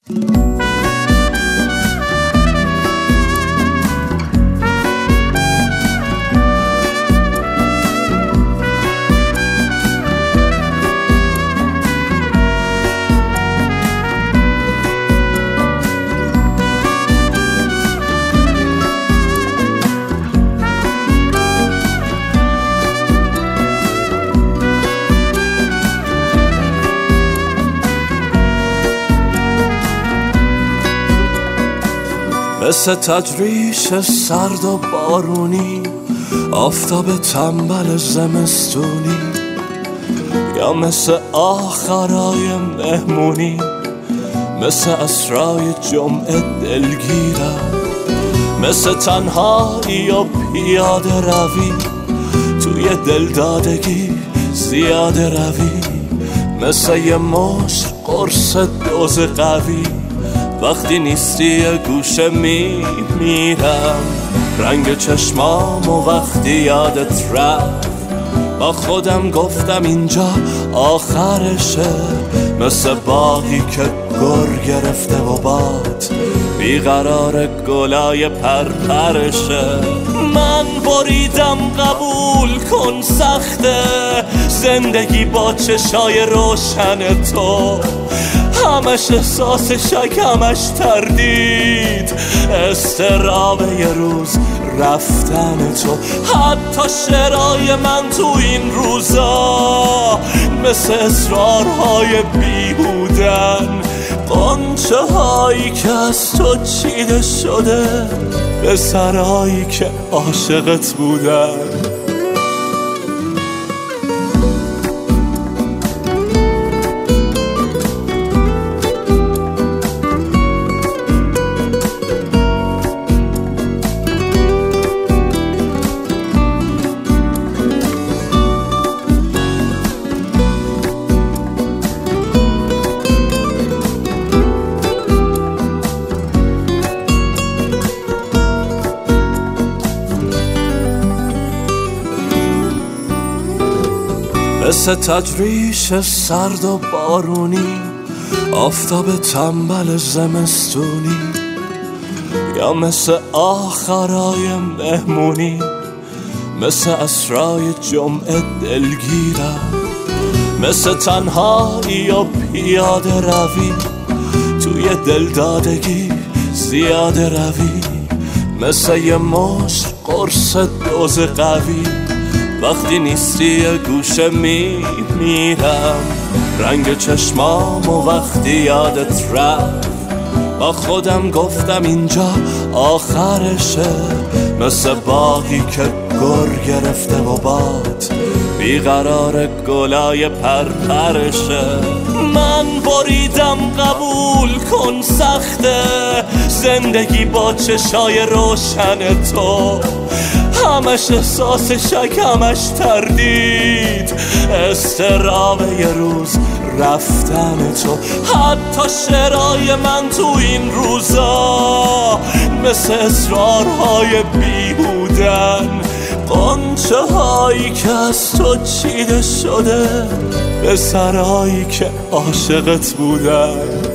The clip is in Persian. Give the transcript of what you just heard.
مثل تجریش سرد و بارونی، آفتاب تنبل زمستونی، یا مثل آخرای مهمونی، مثل اسرای جمعه دلگیرم، مثل تنهایی و پیاده روی توی دلدادگی زیاده روی، مثل یه مشت قرص دوز قوی وقتی نیستی یه گوشه میمیرم. رنگ چشمام و وقتی یادت رفت با خودم گفتم اینجا آخرشه، مثل باقی که گر گرفته و باد بیقرار گلای پرپرشه. من بریدم قبول کن سخته زندگی با چشای روشن تو، همش احساس شک همش تردید، استراب یه روز رفتن تو. حتی شعرهای من تو این روزا مثل اصرارهای بیهودن، قنچه هایی که از تو چیده شده به سرهایی که عاشقت بودن. مثل تجریش سرد و بارونی، آفتاب تنبل زمستونی، یا مثل آخرای مهمونی، مثل اسرای جمعه دلگیرم، مثل تنهایی و پیاده روی توی دلدادگی زیاده روی، مثل یه مشت قرص دوز قوی وقتی نیستی یه گوشه میمیرم. رنگ چشمام و وقتی یادت رفت با خودم گفتم اینجا آخرشه، مثل باقی که گر گرفته و باد بیقرار گلای پرپرشه. من بریدم قبول کن سخته زندگی با چشای روشن تو، همش احساس شک همش تردید، استراب یه روز رفتن تو. حتی شعرهای من تو این روزا مثل اصرارهای بیهودن، قنچه هایی که از تو چیده شده به سرهایی که عاشقت بودن.